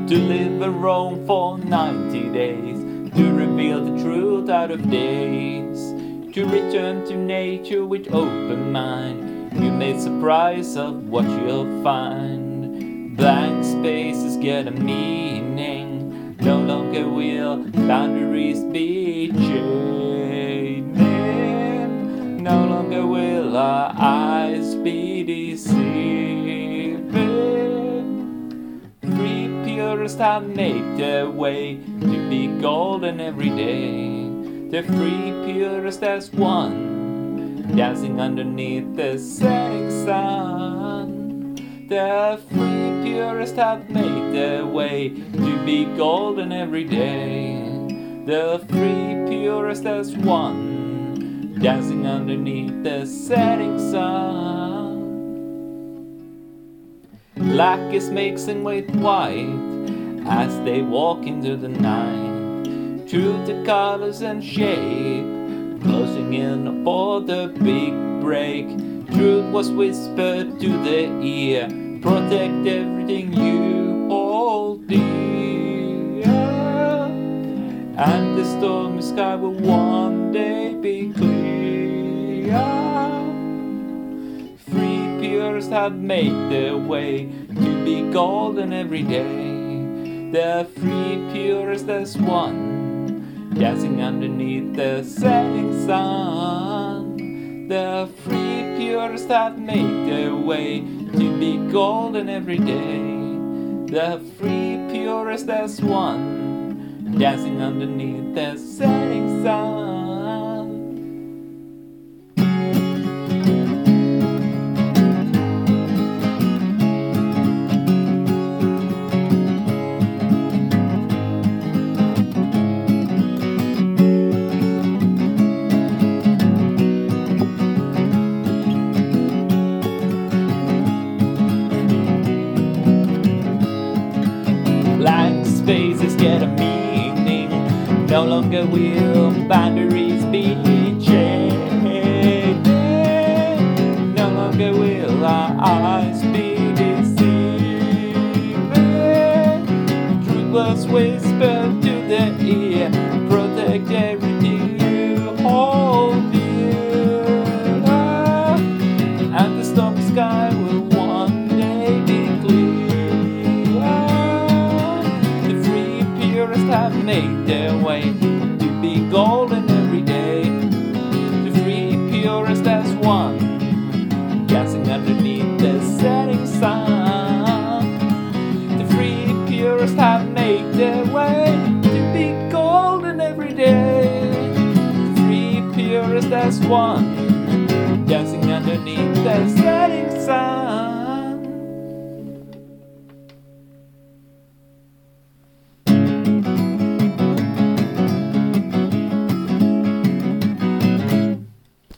to live and roam for 90 days, to reveal the truth out of days, to return to nature with open mind. You may surprise of what you'll find. Blank spaces get a meaning. No longer will boundaries be chaining. No longer will our eyes be deceiving. Free purists have made their way to be golden every day. The free purist as one, dancing underneath the setting sun. The free purists have made their way to be golden every day. The free purist as one, dancing underneath the setting sun. Black is mixing with white as they walk into the night. Through the colors and shape, closing in for the big break. Truth was whispered to the ear, protect everything you hold dear. And the stormy sky will one day be clear. Free purists have made their way to be golden every day. The free purist as one, dancing underneath the setting sun. The free purists have made their way to be golden every day. The free purist as one, dancing underneath the setting sun. Blank spaces get a meaning. No longer will boundaries be changed. No longer will our eyes be deceived. Truth was whispered to the ear, protect everything you hold dear. And the stormy sky will one day be clear. Have made their way to be golden every day. The free purist as one, dancing underneath the setting sun. The free purists have made their way to be golden every day. The free purist as one, dancing underneath the setting sun.